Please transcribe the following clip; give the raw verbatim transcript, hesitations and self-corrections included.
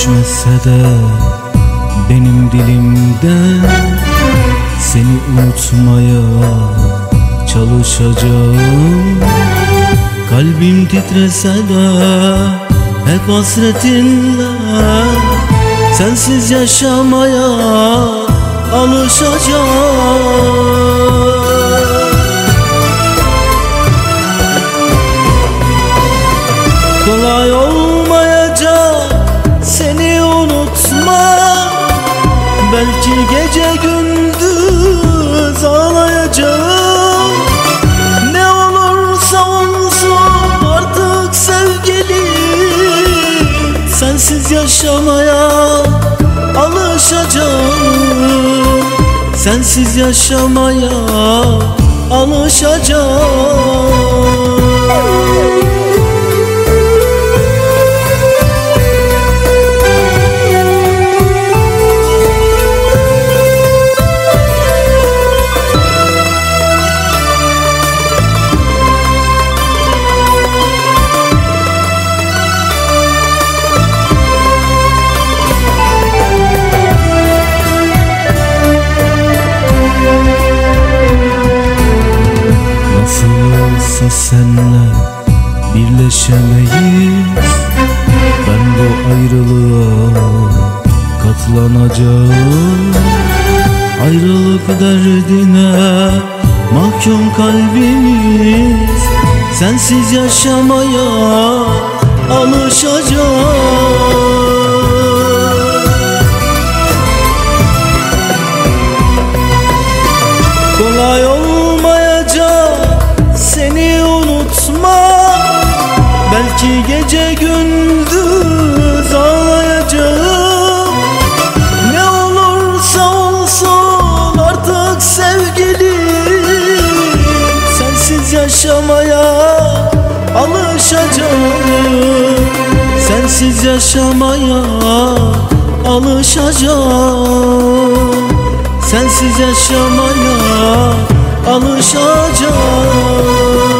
düşmese de benim dilimden seni unutmaya çalışacağım. Kalbim titrese de hep hasretinle sensiz yaşamaya alışacağım. Kolay olmayacak seni unutmak, belki gece gündüz ağlayacağım. Ne olursa olsun artık sevgilim, sensiz yaşamaya alışacağım. Sensiz yaşamaya alışacağım. Nasılsa senle birleşemeyiz, ben bu ayrılığa katlanacağım. Ayrılık derdine mahkum kalbimiz, sensiz yaşamaya alışacağım. Kolay olmayacak seni unutmak, belki gece gündüz ağlayacağım. Ne olursa olsun artık sevgilim, sensiz yaşamaya alışacağım. Sensiz yaşamaya alışacağım. Sensiz yaşamaya alışacağım.